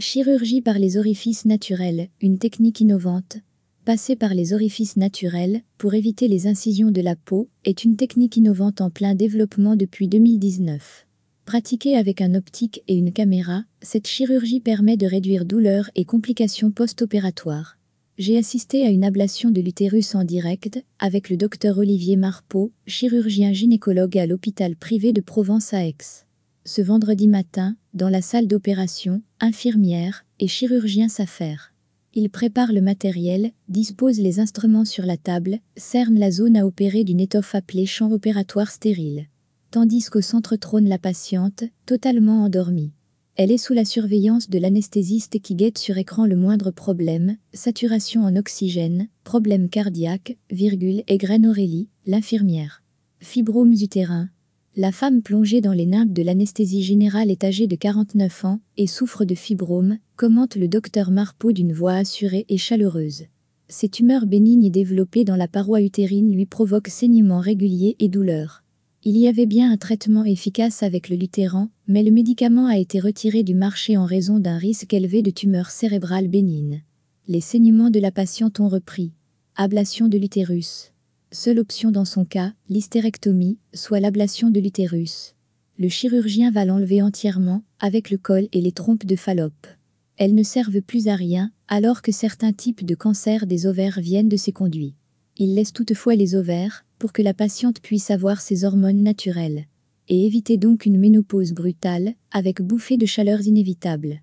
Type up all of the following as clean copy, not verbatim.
Chirurgie par les orifices naturels, une technique innovante. Passer par les orifices naturels, pour éviter les incisions de la peau, est une technique innovante en plein développement depuis 2019. Pratiquée avec un optique et une caméra, cette chirurgie permet de réduire douleurs et complications post-opératoires. J'ai assisté à une ablation de l'utérus en direct, avec le docteur Olivier Marpeau, chirurgien gynécologue à l'hôpital privé de Provence à Aix. Ce vendredi matin, dans la salle d'opération, infirmières et chirurgiens s'affairent. Ils préparent le matériel, disposent les instruments sur la table, cernent la zone à opérer d'une étoffe appelée champ opératoire stérile. Tandis qu'au centre trône la patiente, totalement endormie. Elle est sous la surveillance de l'anesthésiste qui guette sur écran le moindre problème, saturation en oxygène, problème cardiaque, égrène Aurélie, l'infirmière. Fibromes utérins. La femme plongée dans les nimbes de l'anesthésie générale est âgée de 49 ans et souffre de fibromes, commente le docteur Marpeau d'une voix assurée et chaleureuse. Ces tumeurs bénignes développées dans la paroi utérine lui provoquent saignements réguliers et douleurs. Il y avait bien un traitement efficace avec le Luthéran, mais le médicament a été retiré du marché en raison d'un risque élevé de tumeurs cérébrales bénignes. Les saignements de la patiente ont repris. Ablation de l'utérus. Seule option dans son cas, l'hystérectomie, soit l'ablation de l'utérus. Le chirurgien va l'enlever entièrement, avec le col et les trompes de Fallope. Elles ne servent plus à rien, alors que certains types de cancers des ovaires viennent de ces conduits. Il laisse toutefois les ovaires, pour que la patiente puisse avoir ses hormones naturelles. Et éviter donc une ménopause brutale, avec bouffées de chaleurs inévitables.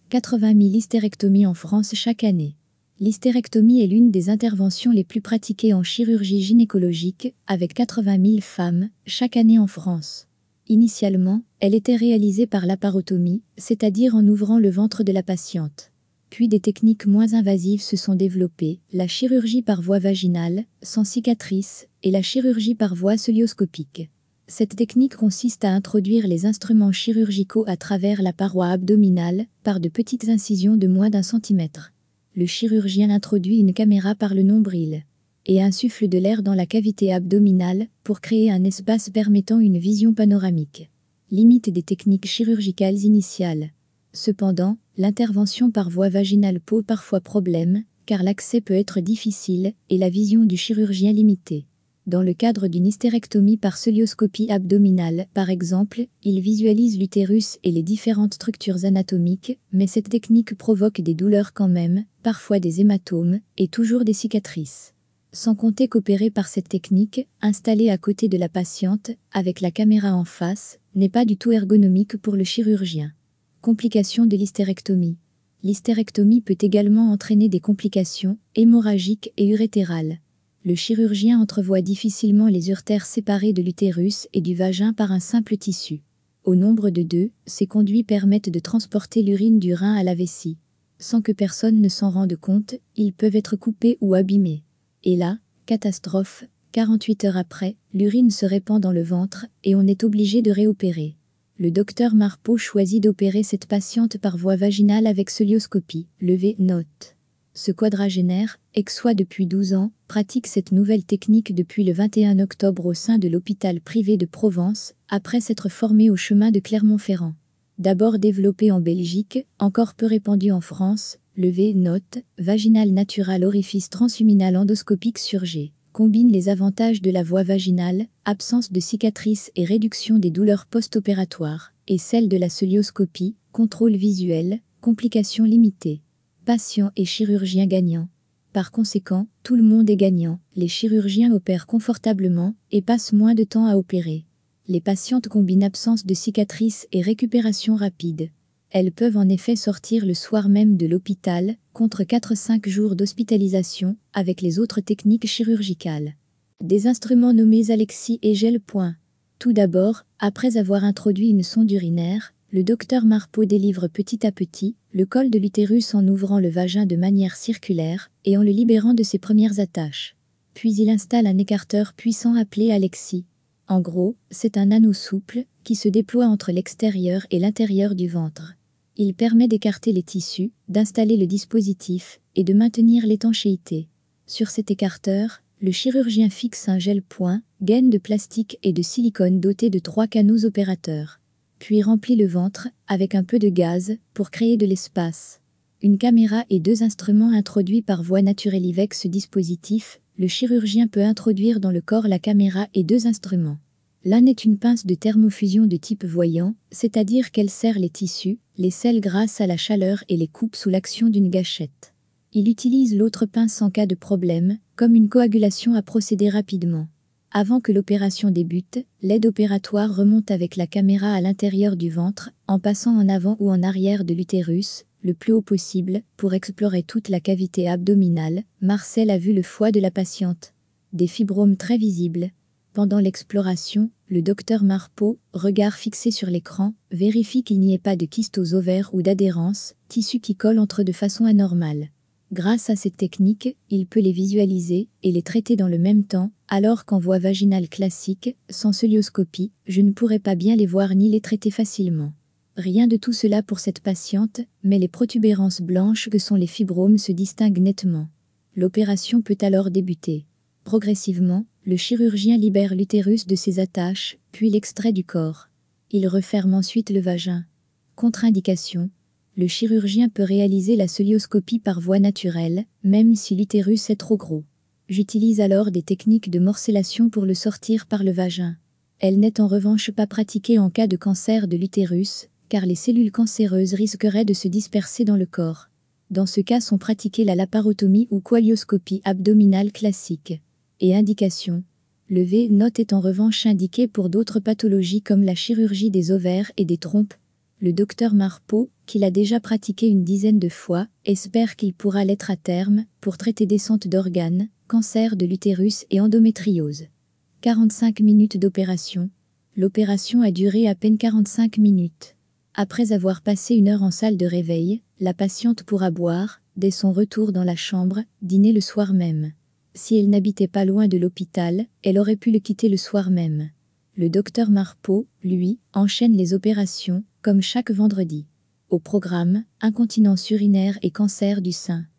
80 000 hystérectomies en France chaque année. L'hystérectomie est l'une des interventions les plus pratiquées en chirurgie gynécologique, avec 80 000 femmes, chaque année en France. Initialement, elle était réalisée par laparotomie, c'est-à-dire en ouvrant le ventre de la patiente. Puis des techniques moins invasives se sont développées, la chirurgie par voie vaginale, sans cicatrice, et la chirurgie par voie cœlioscopique. Cette technique consiste à introduire les instruments chirurgicaux à travers la paroi abdominale, par de petites incisions de moins d'1 centimètre. Le chirurgien introduit une caméra par le nombril et insuffle de l'air dans la cavité abdominale pour créer un espace permettant une vision panoramique. Limite des techniques chirurgicales initiales. Cependant, l'intervention par voie vaginale pose parfois problème, car l'accès peut être difficile et la vision du chirurgien limitée. Dans le cadre d'une hystérectomie par cœlioscopie abdominale, par exemple, il visualise l'utérus et les différentes structures anatomiques, mais cette technique provoque des douleurs quand même, parfois des hématomes, et toujours des cicatrices. Sans compter qu'opérer par cette technique, installée à côté de la patiente, avec la caméra en face, n'est pas du tout ergonomique pour le chirurgien. Complications de l'hystérectomie. L'hystérectomie peut également entraîner des complications hémorragiques et urétérales. Le chirurgien entrevoit difficilement les uretères séparés de l'utérus et du vagin par un simple tissu. Au nombre de 2, ces conduits permettent de transporter l'urine du rein à la vessie. Sans que personne ne s'en rende compte, ils peuvent être coupés ou abîmés. Et là, catastrophe, 48 heures après, l'urine se répand dans le ventre et on est obligé de réopérer. Le docteur Marpeau choisit d'opérer cette patiente par voie vaginale avec cœlioscopie, levée note. Ce quadragénaire, aixois depuis 12 ans, pratique cette nouvelle technique depuis le 21 octobre au sein de l'hôpital privé de Provence, après s'être formé au chemin de Clermont-Ferrand. D'abord développé en Belgique, encore peu répandu en France, levée note, vaginal natural orifice transhuminal endoscopique surgé, combine les avantages de la voie vaginale, absence de cicatrices et réduction des douleurs post-opératoires, et celle de la cœlioscopie, contrôle visuel, complications limitées. Patients et chirurgiens gagnants. Par conséquent, tout le monde est gagnant, les chirurgiens opèrent confortablement et passent moins de temps à opérer. Les patientes combinent absence de cicatrices et récupération rapide. Elles peuvent en effet sortir le soir même de l'hôpital, contre 4-5 jours d'hospitalisation, avec les autres techniques chirurgicales. Des instruments nommés Alexis et Gel. Tout d'abord, après avoir introduit une sonde urinaire, le docteur Marpeau délivre petit à petit le col de l'utérus en ouvrant le vagin de manière circulaire et en le libérant de ses premières attaches. Puis il installe un écarteur puissant appelé Alexis. En gros, c'est un anneau souple qui se déploie entre l'extérieur et l'intérieur du ventre. Il permet d'écarter les tissus, d'installer le dispositif et de maintenir l'étanchéité. Sur cet écarteur, le chirurgien fixe un gel, gaine de plastique et de silicone doté de 3 canaux opérateurs. puis remplit le ventre avec un peu de gaz pour créer de l'espace. Une caméra et 2 instruments introduits par voie naturelle. Avec ce dispositif, le chirurgien peut introduire dans le corps la caméra et 2 instruments. L'un est une pince de thermofusion de type voyant, c'est-à-dire qu'elle serre les tissus, les scelle grâce à la chaleur et les coupe sous l'action d'une gâchette. Il utilise l'autre pince en cas de problème, comme une coagulation à procéder rapidement. Avant que l'opération débute, l'aide opératoire remonte avec la caméra à l'intérieur du ventre, en passant en avant ou en arrière de l'utérus, le plus haut possible, pour explorer toute la cavité abdominale. Marcel a vu le foie de la patiente. Des fibromes très visibles. Pendant l'exploration, le docteur Marpeau, regard fixé sur l'écran, vérifie qu'il n'y ait pas de kyste aux ovaires ou d'adhérence, tissus qui collent entre eux de façon anormale. Grâce à cette technique, il peut les visualiser et les traiter dans le même temps, alors qu'en voie vaginale classique, sans cœlioscopie, je ne pourrais pas bien les voir ni les traiter facilement. Rien de tout cela pour cette patiente, mais les protubérances blanches que sont les fibromes se distinguent nettement. L'opération peut alors débuter. Progressivement, le chirurgien libère l'utérus de ses attaches, puis l'extrait du corps. Il referme ensuite le vagin. Contre-indication. Le chirurgien peut réaliser la cœlioscopie par voie naturelle, même si l'utérus est trop gros. J'utilise alors des techniques de morcellation pour le sortir par le vagin. Elle n'est en revanche pas pratiquée en cas de cancer de l'utérus, car les cellules cancéreuses risqueraient de se disperser dans le corps. Dans ce cas sont pratiquées la laparotomie ou coalioscopie abdominale classique. Et indication. Le V-note est en revanche indiqué pour d'autres pathologies comme la chirurgie des ovaires et des trompes. Le docteur Marpeau, qui l'a déjà pratiqué une dizaine de fois, espère qu'il pourra l'être à terme pour traiter descente d'organes, cancer de l'utérus et endométriose. 45 minutes d'opération. L'opération a duré à peine 45 minutes. Après avoir passé 1 heure en salle de réveil, la patiente pourra boire, dès son retour dans la chambre, dîner le soir même. Si elle n'habitait pas loin de l'hôpital, elle aurait pu le quitter le soir même. Le docteur Marpeau, lui, enchaîne les opérations, comme chaque vendredi. Au programme, incontinence urinaire et cancer du sein.